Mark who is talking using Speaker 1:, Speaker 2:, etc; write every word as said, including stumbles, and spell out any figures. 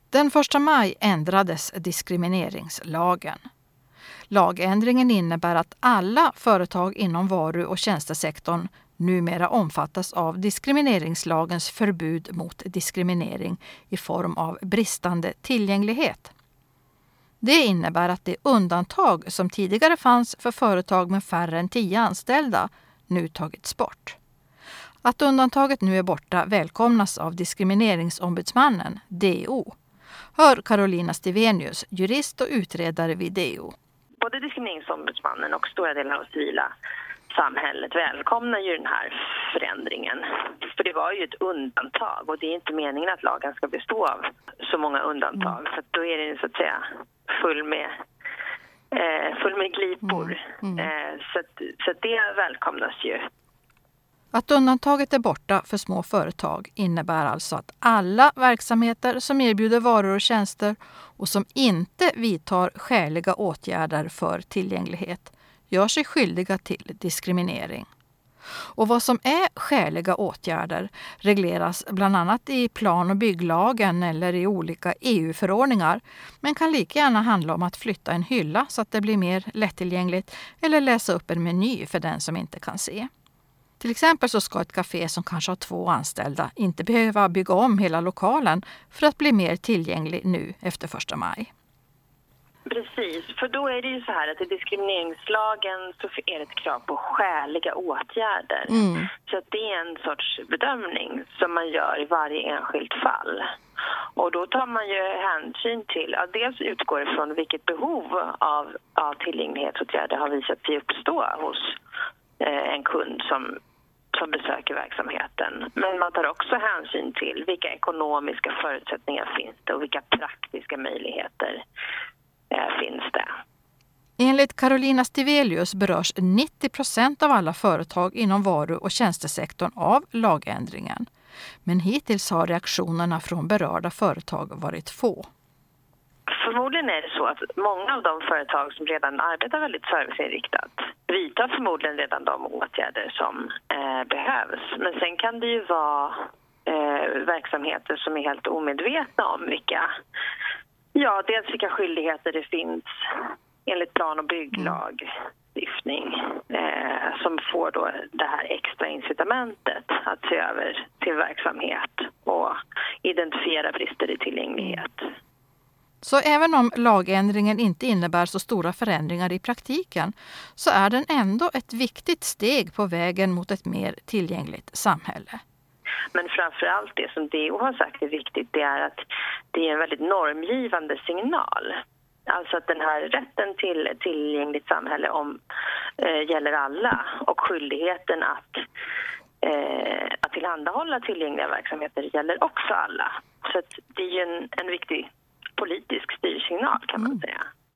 Speaker 1: Den första maj ändrades diskrimineringslagen. Lagändringen innebär att alla företag inom varu- och tjänstesektorn numera omfattas av diskrimineringslagens förbud mot diskriminering i form av bristande tillgänglighet. Det innebär att det undantag som tidigare fanns för företag med färre än tio anställda nu tagits bort. Att undantaget nu är borta välkomnas av diskrimineringsombudsmannen, D O. Hör Carolina Stivenius, jurist och utredare vid D O.
Speaker 2: Både diskrimineringsombudsmannen och stora delar av civila samhället välkomnar ju den här förändringen. För det var ju ett undantag och det är inte meningen att lagen ska bestå av så många undantag. Mm. För då är den så att säga full med, eh, full med glipor. Mm. Mm. Eh, så att, så att det välkomnas ju.
Speaker 1: Att undantaget är borta för små företag innebär alltså att alla verksamheter som erbjuder varor och tjänster och som inte vidtar skäliga åtgärder för tillgänglighet gör sig skyldiga till diskriminering. Och vad som är skäliga åtgärder regleras bland annat i plan- och bygglagen eller i olika E U-förordningar, men kan lika gärna handla om att flytta en hylla så att det blir mer lättillgängligt eller läsa upp en meny för den som inte kan se. Till exempel så ska ett café som kanske har två anställda inte behöva bygga om hela lokalen för att bli mer tillgänglig nu efter första maj.
Speaker 2: Precis, för då är det ju så här att i diskrimineringslagen så är det ett krav på skäliga åtgärder. Mm. Så att det är en sorts bedömning som man gör i varje enskilt fall. Och då tar man ju hänsyn till, ja, dels utgår ifrån vilket behov av, av tillgänglighetsåtgärder har visat sig uppstå hos eh, en kund som som besöker verksamheten. Men man tar också hänsyn till vilka ekonomiska förutsättningar finns det och vilka praktiska möjligheter eh, finns det.
Speaker 1: Enligt Carolina Stivenius berörs nittio procent av alla företag inom varu- och tjänstesektorn av lagändringen. Men hittills har reaktionerna från berörda företag varit få.
Speaker 2: Förmodligen är det så att många av de företag som redan arbetar väldigt serviceinriktat vidtar förmodligen redan de åtgärder som eh, behövs. Men sen kan det ju vara eh, verksamheter som är helt omedvetna om vilka, ja, dels vilka skyldigheter det finns enligt plan- och bygglagstiftning eh, som får då det här extra incitamentet att se över till verksamhet och identifiera brister i tillgänglighet.
Speaker 1: Så även om lagändringen inte innebär så stora förändringar i praktiken så är den ändå ett viktigt steg på vägen mot ett mer tillgängligt samhälle.
Speaker 2: Men framförallt det som D O har sagt är viktigt, det är att det är en väldigt normgivande signal. Alltså att den här rätten till tillgängligt samhälle om, eh, gäller alla och skyldigheten att, eh, att tillhandahålla tillgängliga verksamheter gäller också alla. Så att det är ju en, en viktig politisk styrsignal kan man säga.